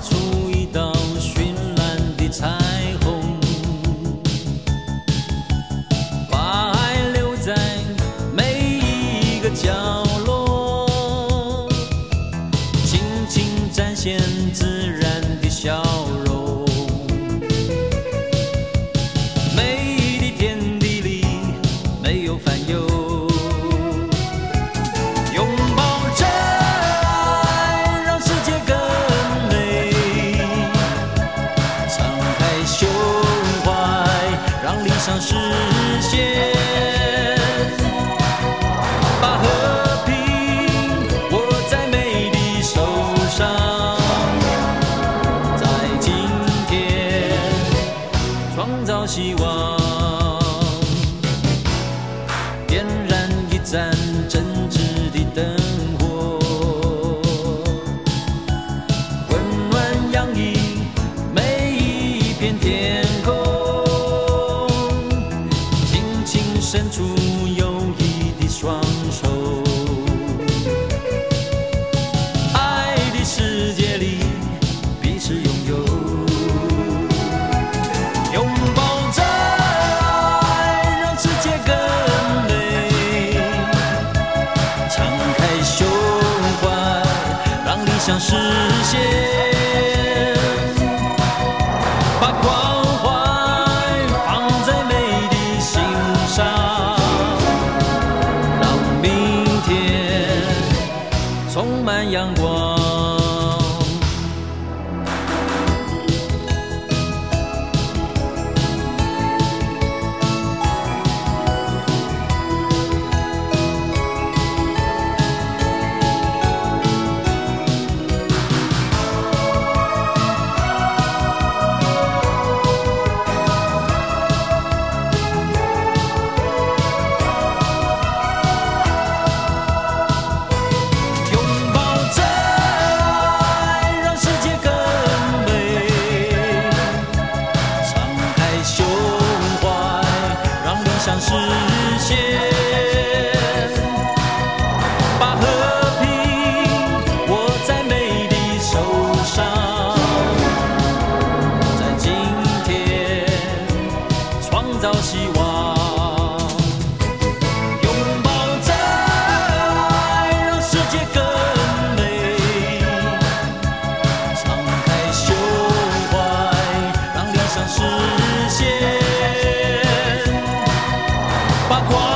出一道绚烂的彩虹，把爱留在每一个角落，轻轻展现自然的笑容。每一的天地里没有烦忧。 想实现，把和平握在美的手上，在今天创造希望，点燃一盏真挚的灯火，温暖洋溢每一片天空。 伸出友谊的双手，爱的世界里彼此拥有，拥抱着爱，让世界更美。敞开胸怀，让理想实现，把光环。 充满阳光。 想实现，把和平握在美的手上，在今天创造希望，拥抱着爱，让世界更美，敞开胸怀，让理想实现。 把光。